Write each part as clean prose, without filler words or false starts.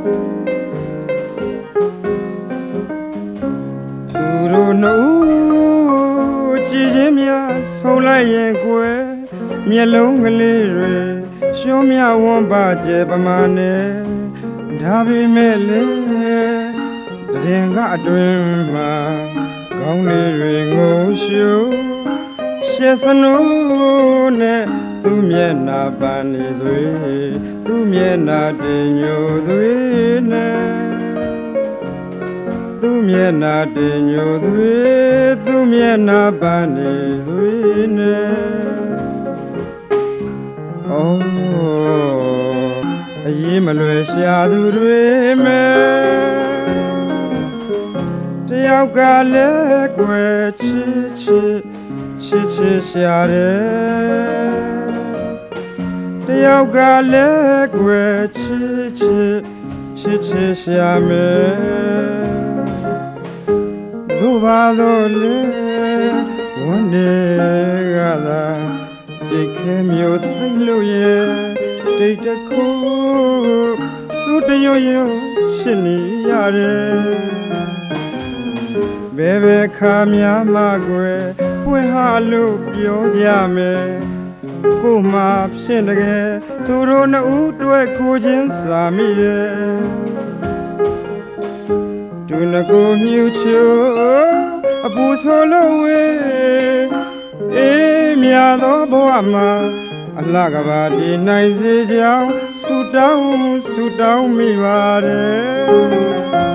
ဆုံးလိုက်ရင်ကွယ်မျက်လုံးကလေးတွေရှုံးမြဝန်းပါကျဲပမာနဲ့ဒါပေမဲ့လေတည်ငါအတွင်မှာကောင်းလေးတွေငုံရှုရှက်စနိုးနဲ့သူ့မျက်နှာပန်းနေသွေးသူ့မျက်နှာတင်ညိုသွေးနဲ့သူ့မျက်နှာတင်ညိုသွေးသူ့မျက်နှာပန်းနေသွေးနဲ့အော်အရေးမလွယ်ရှာသူတွေမဲ့တယောက်ကလည်းကွယ်ချစ်ချစ်ရှာတယ်တယောက်ကလည်းကွယ်ချစ်ရှာမယ်သူပါလို့လေဝန်တွေကသာစိတ်ခဲမျိုးသိလို့ရဲ့တိတ်တခုစုတရွရွချစ်နေရတယ်ဘယ်ဘက်ခါများမှကွယ်ပွင့်ဟာလို့ပြောကြမယ်ကိုမှဖြစ်တကယ်သူတို့နှစ်ဦးတွေ့ကိုချင်းစာမိရဲ့သူနှကိုမြူချိုအပူဆိုလို့ဝေးအေးမြသောဘဝမှာအလှကဘာဒီနိုင်စေကြောင်းဆုတောင်းမိပါတယ်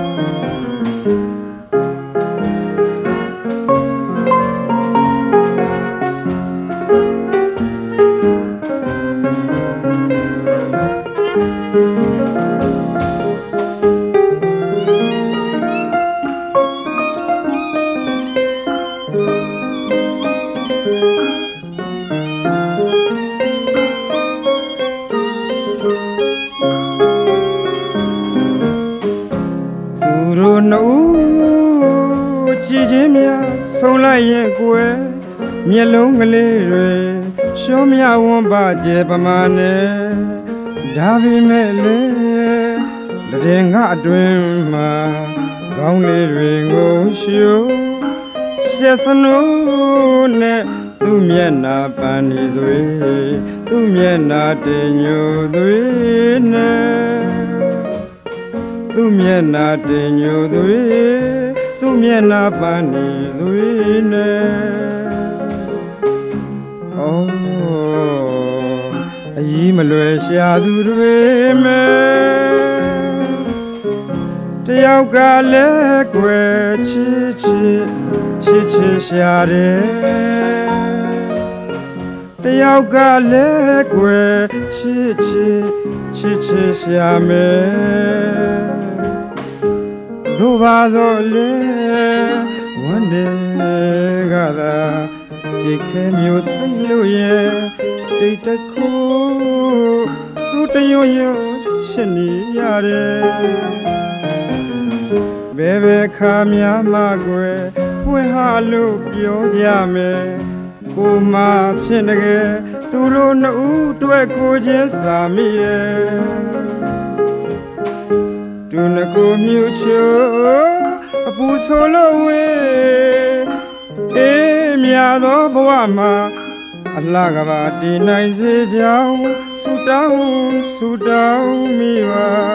ဆုံးလိုက်ရင်ကွယ်မျက်လုံးကလေးတွေရှုံးမြဝန်းပါကျဲပမာနဲ့ဒါပေမဲ့လေတည်ငါအတွင်မှာကောင်းလေးတွေငုံရှုရှက်စနိုးနဲ့သူ့မျက်နှာပန်းနေသွေးသူ့မျက်နှာတင်ညိုသွေးနဲ့သူ့မျက်နှာတင်ညိုသွေးသူ့မျက်နှာပန်းနေသွေးနဲ့အော်အကြီးမလွယ်ရှာသူတွေမဲ့တယောက်ကလည်းကွယ်ချစ်ရှာတယ်တယောက်ကလည်းကွယ်ချစ်ရှာမယ်တို့ပါတော့လေဝန်တွေကသာစိတ်ခဲမျိုးသိလို့ရဲ့တိတ်တခုသူတရွရွချစ်နေရတယ်ဘယ်ဘက်ခါများမှကွယ်ပွင့်ဟာလို့ပြောကြမယ်ကိုမှဖြစ်တကယ်သူတို့နှစ်ဦးတွေ့ကိုချင်းစာမိရဲ့သူနှကိုမြူချိုအပူဆိုလို့ဝေးအေးမြသောဘဝမှာအလှကဘာတည်နိုင်စေကြောင်းဆုတောင်းမိပါ